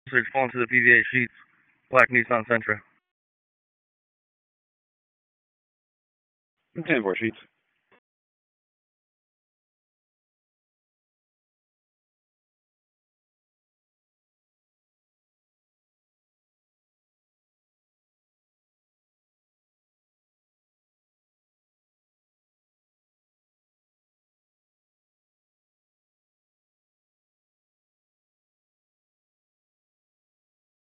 Search phone to the PVA Sheets, Black Nissan Sentra. 10-4 Sheets.